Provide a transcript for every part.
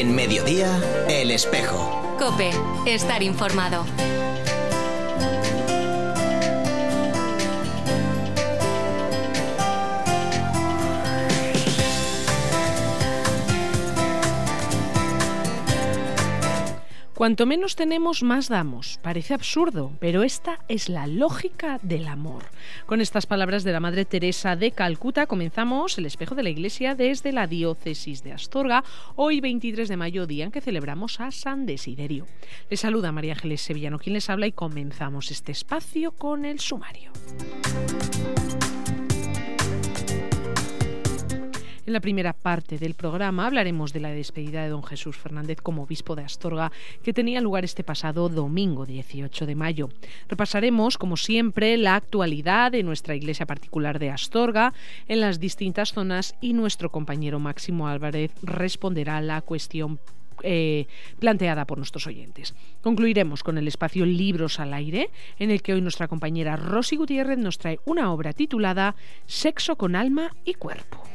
En Mediodía, El Espejo. COPE. Estar informado. Cuanto menos tenemos, más damos. Parece absurdo, pero esta es la lógica del amor. Con estas palabras de la Madre Teresa de Calcuta comenzamos El Espejo de la Iglesia desde la diócesis de Astorga, hoy 23 de mayo, día en que celebramos a San Desiderio. Les saluda María Ángeles Sevillano, quien les habla, y comenzamos este espacio con el sumario. En la primera parte del programa hablaremos de la despedida de don Jesús Fernández como obispo de Astorga, que tenía lugar este pasado domingo 18 de mayo. Repasaremos, como siempre, la actualidad de nuestra iglesia particular de Astorga en las distintas zonas, y nuestro compañero Máximo Álvarez responderá a la cuestión planteada por nuestros oyentes. Concluiremos con el espacio Libros al Aire, en el que hoy nuestra compañera Rosy Gutiérrez nos trae una obra titulada Sexo con alma y cuerpo.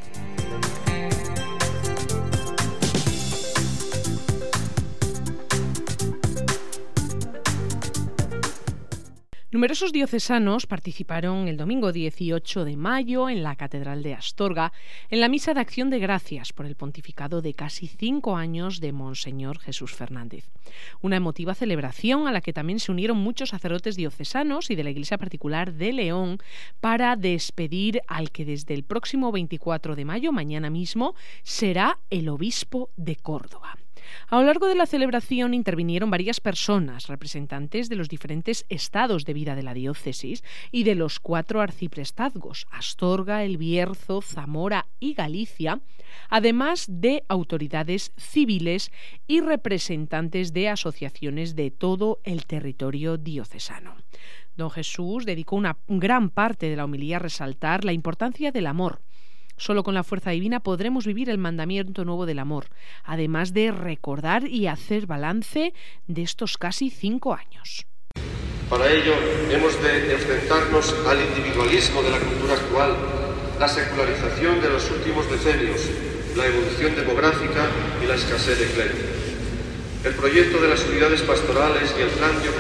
Numerosos diocesanos participaron el domingo 18 de mayo en la Catedral de Astorga en la misa de acción de gracias por el pontificado de casi 5 años de Monseñor Jesús Fernández. Una emotiva celebración a la que también se unieron muchos sacerdotes diocesanos y de la Iglesia particular de León para despedir al que desde el próximo 24 de mayo, mañana mismo, será el obispo de Córdoba. A lo largo de la celebración intervinieron varias personas, representantes de los diferentes estados de vida de la diócesis y de los 4 arciprestazgos, Astorga, El Bierzo, Zamora y Galicia, además de autoridades civiles y representantes de asociaciones de todo el territorio diocesano. Don Jesús dedicó una gran parte de la homilía a resaltar la importancia del amor. Solo con la fuerza divina podremos vivir el mandamiento nuevo del amor, además de recordar y hacer balance de estos casi 5 años. Para ello, hemos de enfrentarnos al individualismo de la cultura actual, la secularización de los últimos decenios, la evolución demográfica y la escasez de clero. El proyecto de las unidades pastorales y el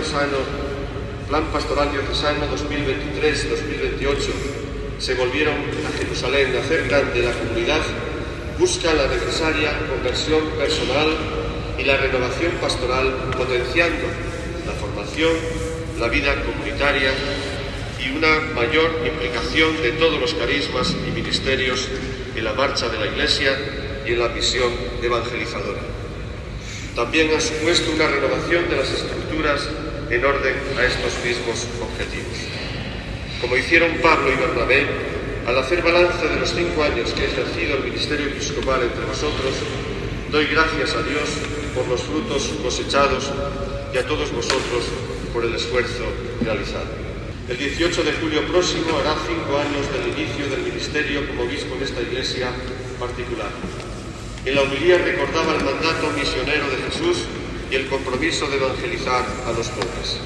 Plan Pastoral Diocesano 2023-2028 se volvieron a Jerusalén a hacer grande la comunidad, busca la necesaria conversión personal y la renovación pastoral, potenciando la formación, la vida comunitaria y una mayor implicación de todos los carismas y ministerios en la marcha de la Iglesia y en la misión evangelizadora. También ha supuesto una renovación de las estructuras en orden a estos mismos objetivos. Como hicieron Pablo y Bernabé, al hacer balance de los 5 años que he ejercido el ministerio episcopal entre vosotros, doy gracias a Dios por los frutos cosechados y a todos vosotros por el esfuerzo realizado. El 18 de julio próximo hará 5 años del inicio del ministerio como obispo en esta iglesia particular. En la homilía recordaba el mandato misionero de Jesús y el compromiso de evangelizar a los pobres.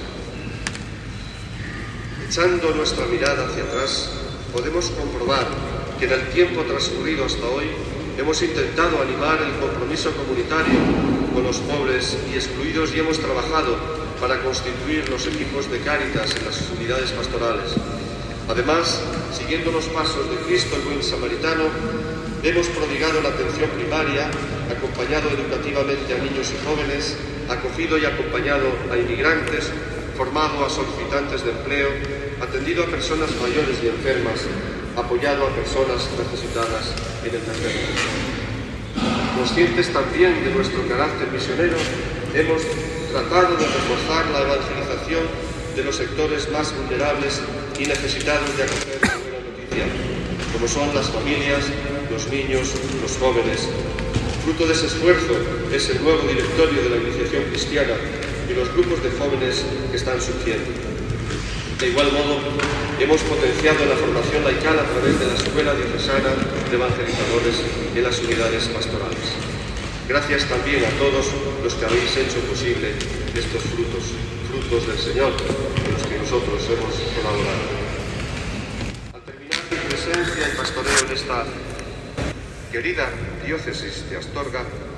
Echando nuestra mirada hacia atrás, podemos comprobar que en el tiempo transcurrido hasta hoy hemos intentado animar el compromiso comunitario con los pobres y excluidos y hemos trabajado para constituir los equipos de Cáritas en las unidades pastorales. Además, siguiendo los pasos de Cristo el Buen Samaritano, hemos prodigado la atención primaria, acompañado educativamente a niños y jóvenes, acogido y acompañado a inmigrantes, formado a solicitantes de empleo, atendido a personas mayores y enfermas, apoyado a personas necesitadas en el tercer mundo. Conscientes también de nuestro carácter misionero, hemos tratado de reforzar la evangelización de los sectores más vulnerables y necesitados de acoger la buena noticia, como son las familias, los niños, los jóvenes. Fruto de ese esfuerzo es el nuevo directorio de la iniciación cristiana y los grupos de jóvenes que están surgiendo. De igual modo, hemos potenciado la formación laical a través de la Escuela Diocesana de Evangelizadores en las unidades pastorales. Gracias también a todos los que habéis hecho posible estos frutos del Señor, con los que nosotros hemos colaborado. Al terminar mi presencia y pastoreo en esta querida diócesis de Astorga,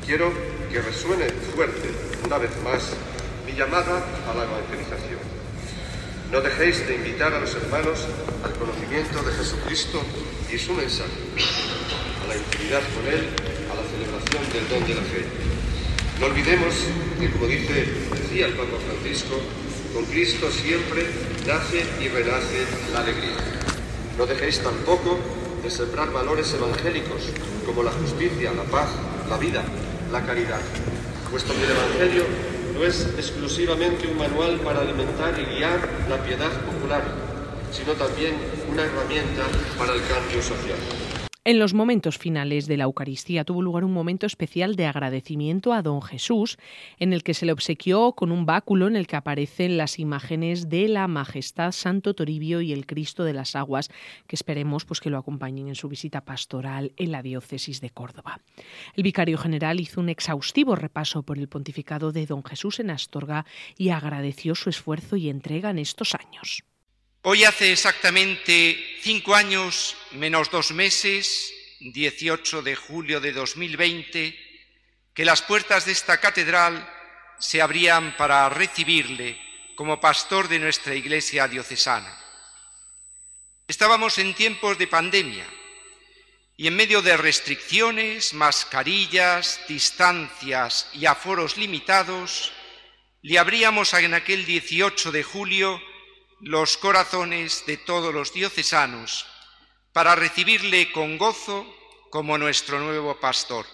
Quiero que resuene fuerte, una vez más, mi llamada a la evangelización. No dejéis de invitar a los hermanos al conocimiento de Jesucristo y su mensaje, a la intimidad con Él, a la celebración del don de la fe. No olvidemos que, como decía el Papa Francisco, con Cristo siempre nace y renace la alegría. No dejéis tampoco de sembrar valores evangélicos como la justicia, la paz, la vida, la caridad, puesto que el Evangelio no es exclusivamente un manual para alimentar y guiar la piedad popular, sino también una herramienta para el cambio social. En los momentos finales de la Eucaristía tuvo lugar un momento especial de agradecimiento a Don Jesús, en el que se le obsequió con un báculo en el que aparecen las imágenes de la Majestad Santo Toribio y el Cristo de las Aguas, que esperemos que lo acompañen en su visita pastoral en la diócesis de Córdoba. El vicario general hizo un exhaustivo repaso por el pontificado de Don Jesús en Astorga y agradeció su esfuerzo y entrega en estos años. Hoy hace exactamente 5 años, menos 2 meses, 18 de julio de 2020, que las puertas de esta catedral se abrían para recibirle como pastor de nuestra Iglesia diocesana. Estábamos en tiempos de pandemia y en medio de restricciones, mascarillas, distancias y aforos limitados, le abríamos en aquel 18 de julio los corazones de todos los diocesanos para recibirle con gozo como nuestro nuevo pastor.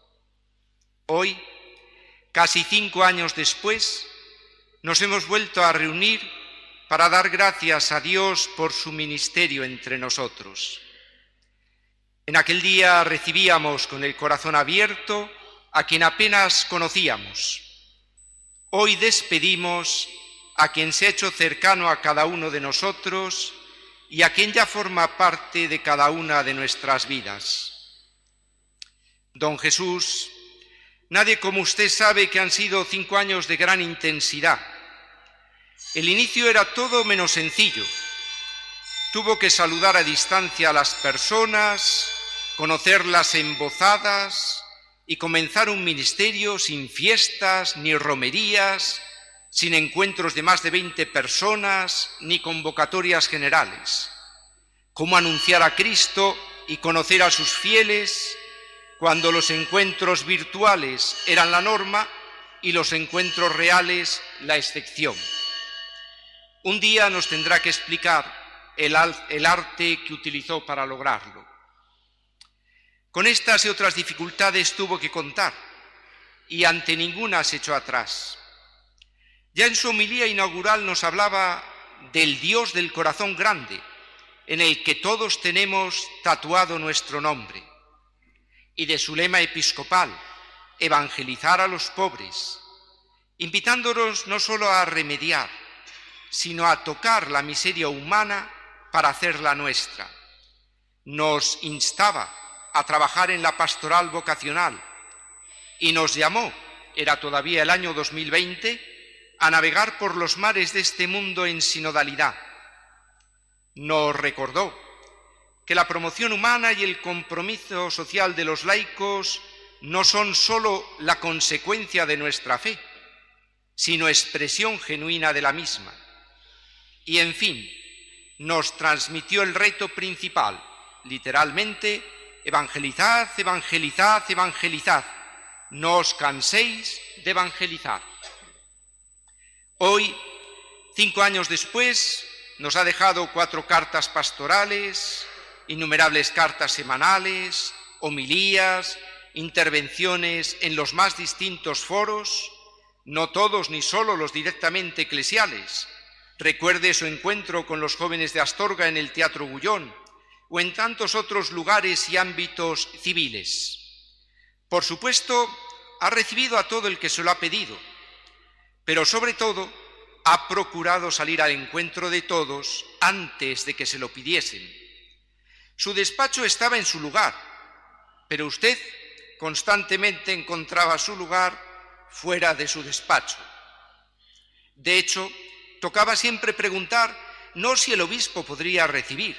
Hoy, casi 5 años después, nos hemos vuelto a reunir para dar gracias a Dios por su ministerio entre nosotros. En aquel día recibíamos con el corazón abierto a quien apenas conocíamos. Hoy despedimos a quien se ha hecho cercano a cada uno de nosotros y a quien ya forma parte de cada una de nuestras vidas. Don Jesús, nadie como usted sabe que han sido 5 años de gran intensidad. El inicio era todo menos sencillo. Tuvo que saludar a distancia a las personas, conocerlas embozadas y comenzar un ministerio sin fiestas ni romerías, sin encuentros de más de 20 personas ni convocatorias generales. ¿Cómo anunciar a Cristo y conocer a sus fieles cuando los encuentros virtuales eran la norma y los encuentros reales la excepción? Un día nos tendrá que explicar el arte que utilizó para lograrlo. Con estas y otras dificultades tuvo que contar y ante ninguna se echó atrás. Ya en su homilía inaugural nos hablaba del Dios del corazón grande, en el que todos tenemos tatuado nuestro nombre, y de su lema episcopal, evangelizar a los pobres, invitándonos no solo a remediar, sino a tocar la miseria humana para hacerla nuestra. Nos instaba a trabajar en la pastoral vocacional y nos llamó, era todavía el año 2020, a navegar por los mares de este mundo en sinodalidad. Nos recordó que la promoción humana y el compromiso social de los laicos no son sólo la consecuencia de nuestra fe, sino expresión genuina de la misma. Y en fin, nos transmitió el reto principal, literalmente, evangelizad, evangelizad, evangelizad, no os canséis de evangelizar. Hoy, 5 años después, nos ha dejado 4 cartas pastorales, innumerables cartas semanales, homilías, intervenciones en los más distintos foros, no todos ni solo los directamente eclesiales. Recuerde su encuentro con los jóvenes de Astorga en el Teatro Gullón o en tantos otros lugares y ámbitos civiles. Por supuesto, ha recibido a todo el que se lo ha pedido, pero sobre todo ha procurado salir al encuentro de todos antes de que se lo pidiesen. Su despacho estaba en su lugar, pero usted constantemente encontraba su lugar fuera de su despacho. De hecho, tocaba siempre preguntar no si el obispo podría recibir,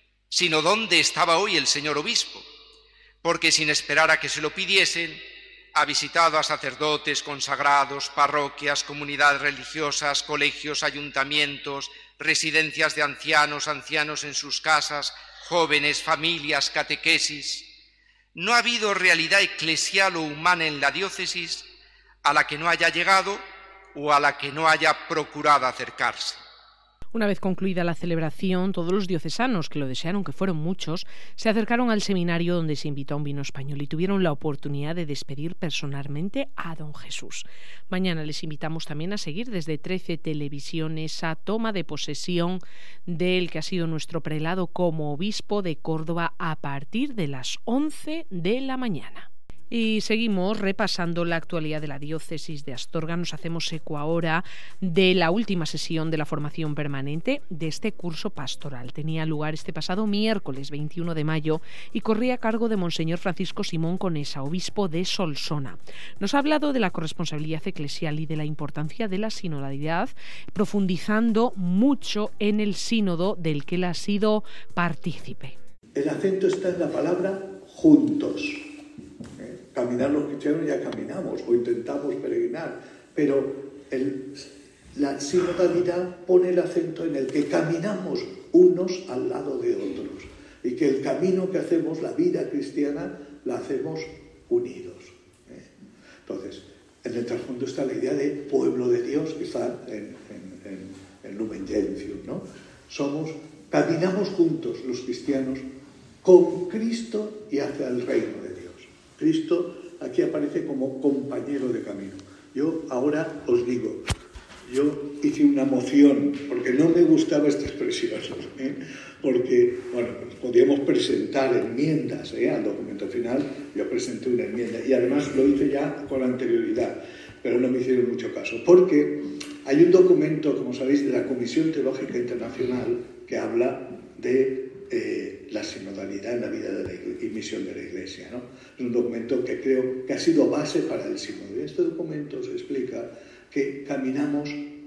sino dónde estaba hoy el señor obispo, porque sin esperar a que se lo pidiesen, ha visitado a sacerdotes, consagrados, parroquias, comunidades religiosas, colegios, ayuntamientos, residencias de ancianos, ancianos en sus casas, jóvenes, familias, catequesis. No ha habido realidad eclesial o humana en la diócesis a la que no haya llegado o a la que no haya procurado acercarse. Una vez concluida la celebración, todos los diocesanos, que lo desearon, que fueron muchos, se acercaron al seminario donde se invitó a un vino español y tuvieron la oportunidad de despedir personalmente a don Jesús. Mañana les invitamos también a seguir desde 13 Televisión esa toma de posesión del que ha sido nuestro prelado como obispo de Córdoba a partir de las 11 de la mañana. Y seguimos repasando la actualidad de la diócesis de Astorga. Nos hacemos eco ahora de la última sesión de la formación permanente de este curso pastoral. Tenía lugar este pasado miércoles 21 de mayo y corría a cargo de Monseñor Francisco Simón Conesa, obispo de Solsona. Nos ha hablado de la corresponsabilidad eclesial y de la importancia de la sinodalidad, profundizando mucho en el sínodo del que él ha sido partícipe. El acento está en la palabra juntos. Caminar los cristianos ya caminamos o intentamos peregrinar, pero la sinodalidad pone el acento en el que caminamos unos al lado de otros y que el camino que hacemos, la vida cristiana, la hacemos unidos. Entonces, en el trasfondo está la idea de pueblo de Dios que está en Lumen Gentium, ¿no? Caminamos juntos los cristianos con Cristo y hacia el reino de Dios. Cristo aquí aparece como compañero de camino. Yo ahora os digo, yo hice una moción, porque no me gustaba esta expresión, porque, bueno, pues podíamos presentar enmiendas al documento final. Yo presenté una enmienda y además lo hice ya con anterioridad, pero no me hicieron mucho caso, porque hay un documento, como sabéis, de la Comisión Teológica Internacional que habla de la sinodalidad en la vida de la Iglesia, y misión de la Iglesia, ¿no? Es un documento que creo que ha sido base para el sínodo. Y este documento se explica que caminamos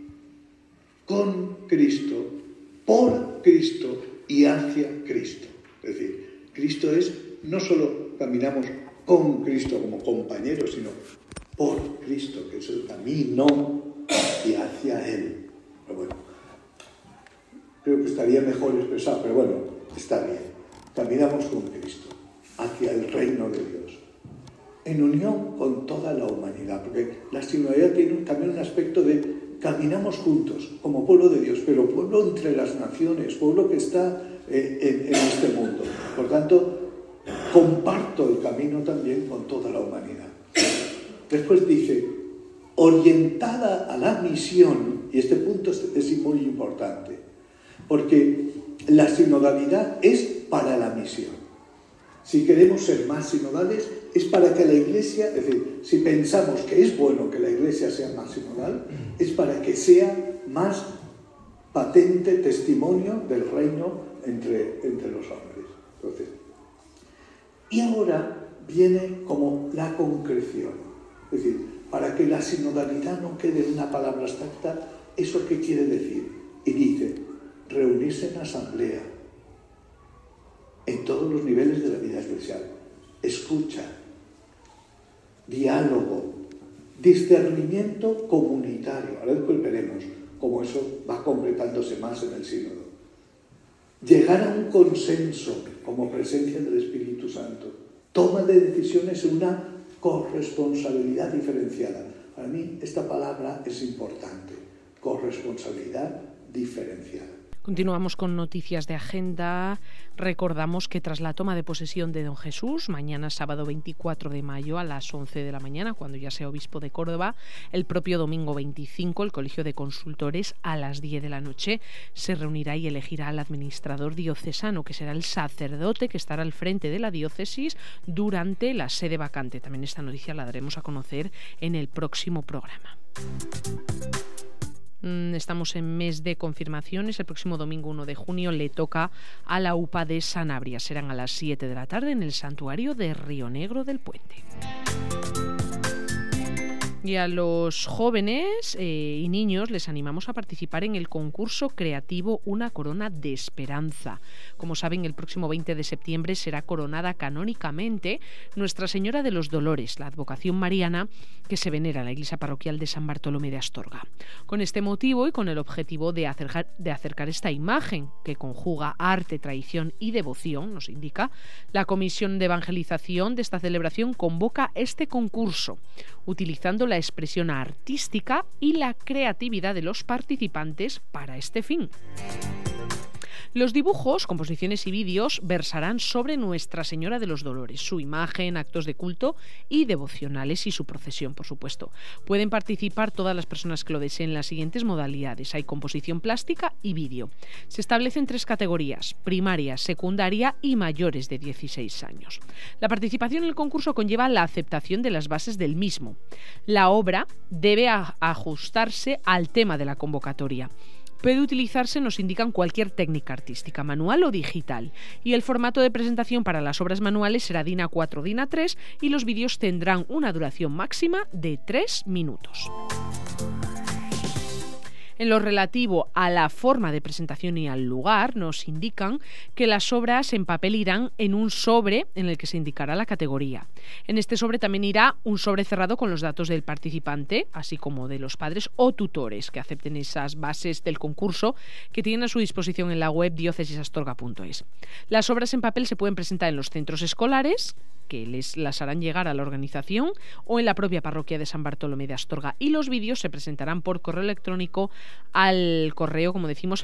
con Cristo, por Cristo y hacia Cristo. Es decir, Cristo es, no solo caminamos con Cristo como compañeros, sino por Cristo, que es el camino, y hacia Él. Pero bueno, creo que estaría mejor expresado, pero bueno, está bien. Caminamos con Cristo hacia el reino de Dios, en unión con toda la humanidad, porque la sinodalidad tiene también un aspecto de caminamos juntos como pueblo de Dios, pero pueblo entre las naciones, pueblo que está en este mundo. Por tanto, comparto el camino también con toda la humanidad. Después dice, orientada a la misión, y este punto es muy importante, porque la sinodalidad es para la misión. Si queremos ser más sinodales, es para que la Iglesia, es decir, si pensamos que es bueno que la Iglesia sea más sinodal, es para que sea más patente testimonio del reino entre los hombres. Entonces, y ahora viene como la concreción. Es decir, para que la sinodalidad no quede en una palabra abstracta, ¿eso qué quiere decir? Y dice, reunirse en asamblea, en todos los niveles de la vida eclesial, escucha, diálogo, discernimiento comunitario. Ahora después veremos cómo eso va concretándose más en el sínodo. Llegar a un consenso como presencia del Espíritu Santo. Toma de decisiones en una corresponsabilidad diferenciada. Para mí esta palabra es importante. Corresponsabilidad diferenciada. Continuamos con noticias de agenda. Recordamos que tras la toma de posesión de don Jesús, mañana sábado 24 de mayo a las 11 de la mañana, cuando ya sea obispo de Córdoba, el propio domingo 25, el Colegio de Consultores a las 10 de la noche se reunirá y elegirá al administrador diocesano, que será el sacerdote que estará al frente de la diócesis durante la sede vacante. También esta noticia la daremos a conocer en el próximo programa. Estamos en mes de confirmaciones. El próximo domingo 1 de junio le toca a la UPA de Sanabria. Serán a las 7 de la tarde en el santuario de Río Negro del Puente. Y a los jóvenes y niños les animamos a participar en el concurso creativo Una Corona de Esperanza. Como saben, el próximo 20 de septiembre será coronada canónicamente Nuestra Señora de los Dolores, la advocación mariana que se venera en la iglesia parroquial de San Bartolomé de Astorga. Con este motivo y con el objetivo de acercar esta imagen que conjuga arte, tradición y devoción, nos indica, la Comisión de Evangelización de esta celebración convoca este concurso, utilizando la expresión artística y la creatividad de los participantes para este fin. Los dibujos, composiciones y vídeos versarán sobre Nuestra Señora de los Dolores, su imagen, actos de culto y devocionales y su procesión, por supuesto. Pueden participar todas las personas que lo deseen en las siguientes modalidades. Hay composición plástica y vídeo. Se establecen 3 categorías: primaria, secundaria y mayores de 16 años. La participación en el concurso conlleva la aceptación de las bases del mismo. La obra debe ajustarse al tema de la convocatoria. Puede utilizarse, nos indican, cualquier técnica artística, manual o digital. Y el formato de presentación para las obras manuales será DIN A4, DIN A3 y los vídeos tendrán una duración máxima de 3 minutos. En lo relativo a la forma de presentación y al lugar, nos indican que las obras en papel irán en un sobre en el que se indicará la categoría. En este sobre también irá un sobre cerrado con los datos del participante, así como de los padres o tutores que acepten esas bases del concurso que tienen a su disposición en la web diocesisastorga.es. Las obras en papel se pueden presentar en los centros escolares, que las harán llegar a la organización, o en la propia parroquia de San Bartolomé de Astorga, y los vídeos se presentarán por correo electrónico al correo, como decimos,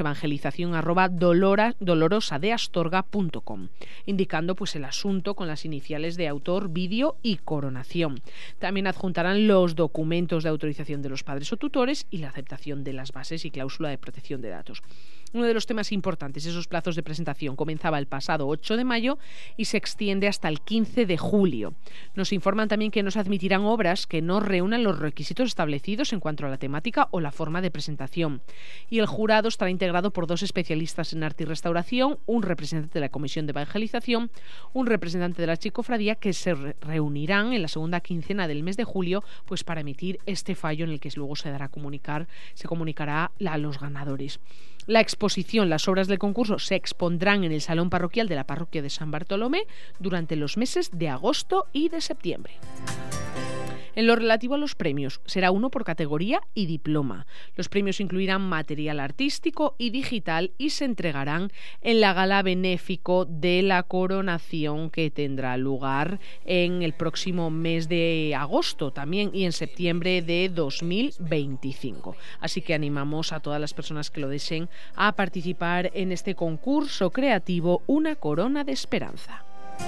evangelización@dolorosadeastorga.com, indicando pues el asunto con las iniciales de autor, vídeo y coronación. También adjuntarán los documentos de autorización de los padres o tutores y la aceptación de las bases y cláusula de protección de datos. Uno de los temas importantes, esos plazos de presentación, comenzaba el pasado 8 de mayo y se extiende hasta el 15 de julio. Nos informan también que no se admitirán obras que no reúnan los requisitos establecidos en cuanto a la temática o la forma de presentación. Y el jurado estará integrado por 2 especialistas en arte y restauración, un representante de la Comisión de Evangelización, un representante de la Archicofradía, que se reunirán en la segunda quincena del mes de julio pues para emitir este fallo en el que luego se comunicará a los ganadores. La exposición, las obras del concurso, se expondrán en el salón parroquial de la parroquia de San Bartolomé durante los meses de agosto y de septiembre. En lo relativo a los premios, será uno por categoría y diploma. Los premios incluirán material artístico y digital y se entregarán en la gala benéfico de la coronación, que tendrá lugar en el próximo mes de agosto también y en septiembre de 2025. Así que animamos a todas las personas que lo deseen a participar en este concurso creativo Una Corona de Esperanza.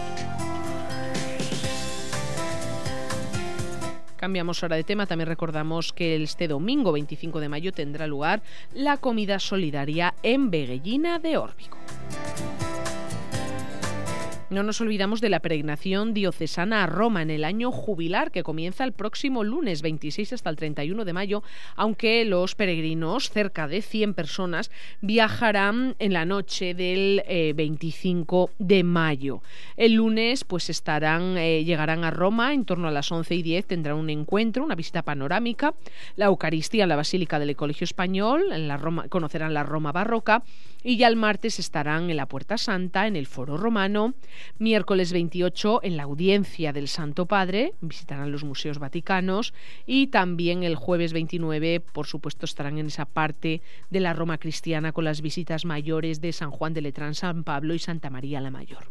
Cambiamos ahora de tema. También recordamos que este domingo 25 de mayo tendrá lugar la comida solidaria en Veguellina de Órbigo. No nos olvidamos de la peregrinación diocesana a Roma en el año jubilar, que comienza el próximo lunes 26 hasta el 31 de mayo, aunque los peregrinos, cerca de 100 personas, viajarán en la noche del 25 de mayo. El lunes pues llegarán a Roma en torno a las 11:10, tendrán un encuentro, una visita panorámica, la Eucaristía en la Basílica del Colegio Español, conocerán la Roma barroca, y ya el martes estarán en la Puerta Santa, en el Foro Romano. Miércoles 28 en la Audiencia del Santo Padre, visitarán los museos vaticanos, y también el jueves 29, por supuesto, estarán en esa parte de la Roma cristiana con las visitas mayores de San Juan de Letrán, San Pablo y Santa María la Mayor.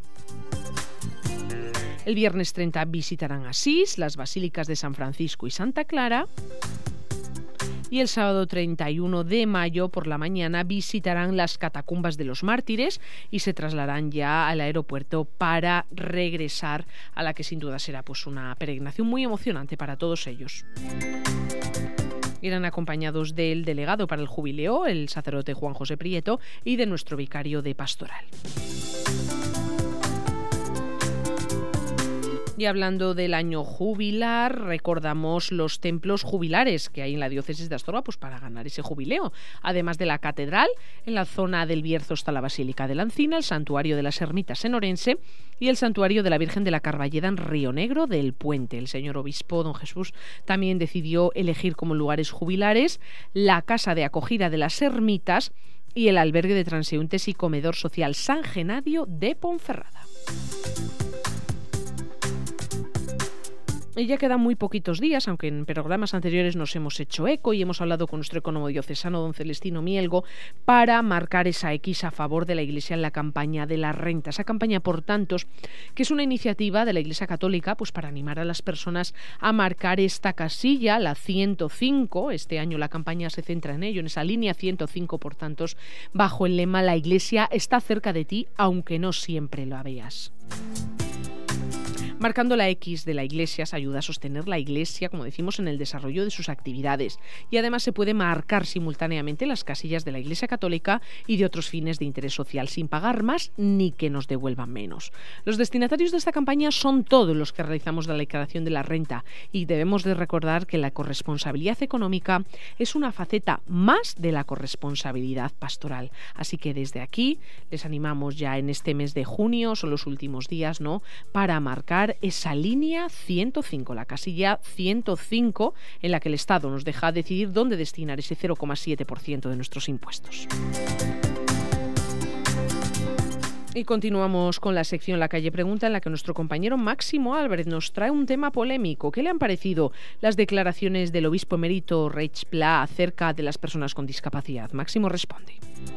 El viernes 30 visitarán Asís, las basílicas de San Francisco y Santa Clara. Y el sábado 31 de mayo por la mañana visitarán las catacumbas de los mártires y se trasladarán ya al aeropuerto para regresar a la que sin duda será pues una peregrinación muy emocionante para todos ellos. Irán acompañados del delegado para el jubileo, el sacerdote Juan José Prieto, y de nuestro vicario de pastoral. Y Y hablando del año jubilar, recordamos los templos jubilares que hay en la diócesis de Astorga, pues para ganar ese jubileo. Además de la catedral, en la zona del Bierzo está la Basílica de la Encina, el Santuario de las Ermitas en Orense y el Santuario de la Virgen de la Carballeda en Río Negro del Puente. El señor obispo, don Jesús, también decidió elegir como lugares jubilares la Casa de Acogida de las Ermitas y el albergue de transeúntes y comedor social San Genadio de Ponferrada. Y ya quedan muy poquitos días, aunque en programas anteriores nos hemos hecho eco y hemos hablado con nuestro ecónomo diocesano, don Celestino Mielgo, para marcar esa X a favor de la Iglesia en la campaña de la renta. Esa campaña por tantos, que es una iniciativa de la Iglesia Católica pues para animar a las personas a marcar esta casilla, la 105. Este año la campaña se centra en ello, en esa línea 105 por tantos, bajo el lema "La Iglesia está cerca de ti, aunque no siempre la veas". Marcando la X de la Iglesia se ayuda a sostener la Iglesia, como decimos, en el desarrollo de sus actividades. Y además se puede marcar simultáneamente las casillas de la Iglesia Católica y de otros fines de interés social, sin pagar más ni que nos devuelvan menos. Los destinatarios de esta campaña son todos los que realizamos la declaración de la renta y debemos de recordar que la corresponsabilidad económica es una faceta más de la corresponsabilidad pastoral. Así que desde aquí les animamos ya en este mes de junio, son los últimos días, ¿no?, para marcar esa línea 105, la casilla 105, en la que el Estado nos deja decidir dónde destinar ese 0,7% de nuestros impuestos. Y continuamos con la sección La Calle Pregunta, en la que nuestro compañero Máximo Álvarez nos trae un tema polémico. ¿Qué le han parecido las declaraciones del obispo emérito Reig Pla acerca de las personas con discapacidad? Máximo responde.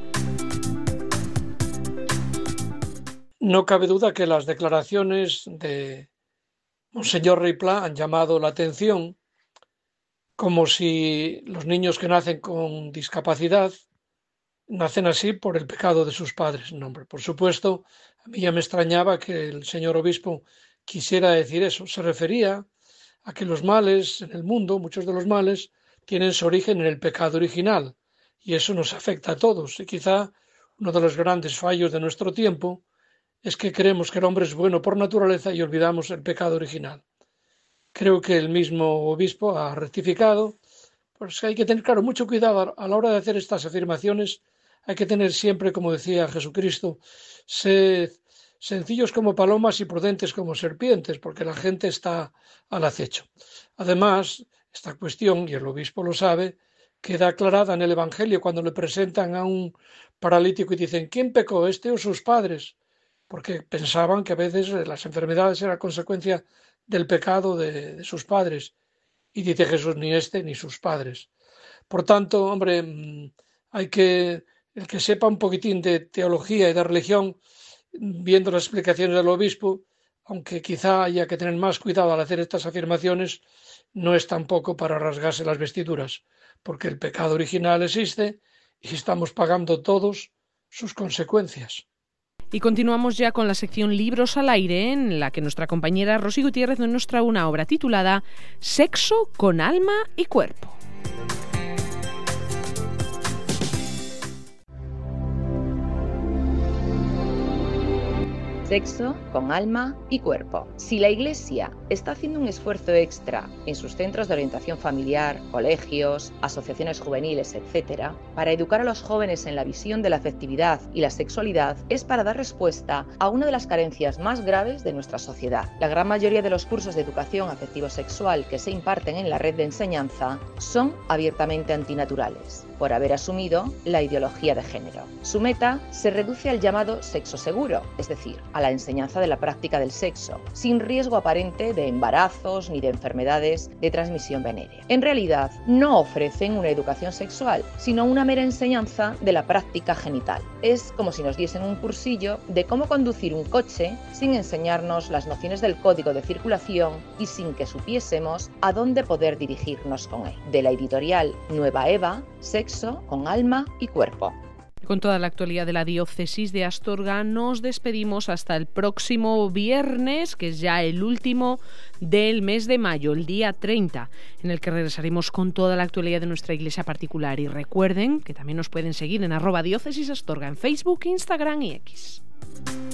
No cabe duda que las declaraciones de Monseñor Reig Pla han llamado la atención, como si los niños que nacen con discapacidad nacen así por el pecado de sus padres. No, hombre, por supuesto, a mí ya me extrañaba que el señor obispo quisiera decir eso. Se refería a que los males en el mundo, muchos de los males, tienen su origen en el pecado original, y eso nos afecta a todos. Y quizá uno de los grandes fallos de nuestro tiempo es que creemos que el hombre es bueno por naturaleza y olvidamos el pecado original. Creo que el mismo obispo ha rectificado, pues hay que tener, claro, mucho cuidado a la hora de hacer estas afirmaciones. Hay que tener siempre, como decía Jesucristo, sed sencillos como palomas y prudentes como serpientes, porque la gente está al acecho. Además, esta cuestión, y el obispo lo sabe, queda aclarada en el Evangelio cuando le presentan a un paralítico y dicen: ¿quién pecó, este o sus padres? Porque pensaban que a veces las enfermedades eran consecuencia del pecado de sus padres. Y dice Jesús: ni este ni sus padres. Por tanto, hombre, el que sepa un poquitín de teología y de religión, viendo las explicaciones del obispo, aunque quizá haya que tener más cuidado al hacer estas afirmaciones, no es tampoco para rasgarse las vestiduras, porque el pecado original existe y estamos pagando todos sus consecuencias. Y continuamos ya con la sección Libros al Aire, en la que nuestra compañera Rosy Gutiérrez nos trae una obra titulada Sexo con alma y cuerpo. Sexo con alma y cuerpo. Si la Iglesia está haciendo un esfuerzo extra en sus centros de orientación familiar, colegios, asociaciones juveniles, etc., para educar a los jóvenes en la visión de la afectividad y la sexualidad, es para dar respuesta a una de las carencias más graves de nuestra sociedad. La gran mayoría de los cursos de educación afectivo-sexual que se imparten en la red de enseñanza son abiertamente antinaturales, por haber asumido la ideología de género. Su meta se reduce al llamado sexo seguro, es decir, a la enseñanza de la práctica del sexo, sin riesgo aparente de embarazos ni de enfermedades de transmisión venérea. En realidad, no ofrecen una educación sexual, sino una mera enseñanza de la práctica genital. Es como si nos diesen un cursillo de cómo conducir un coche sin enseñarnos las nociones del código de circulación y sin que supiésemos a dónde poder dirigirnos con él. De la editorial Nueva Eva, Sexo con alma y cuerpo. Con toda la actualidad de la diócesis de Astorga nos despedimos hasta el próximo viernes, que es ya el último del mes de mayo, el día 30, en el que regresaremos con toda la actualidad de nuestra iglesia particular. Y recuerden que también nos pueden seguir en @diócesisastorga en Facebook, Instagram y X.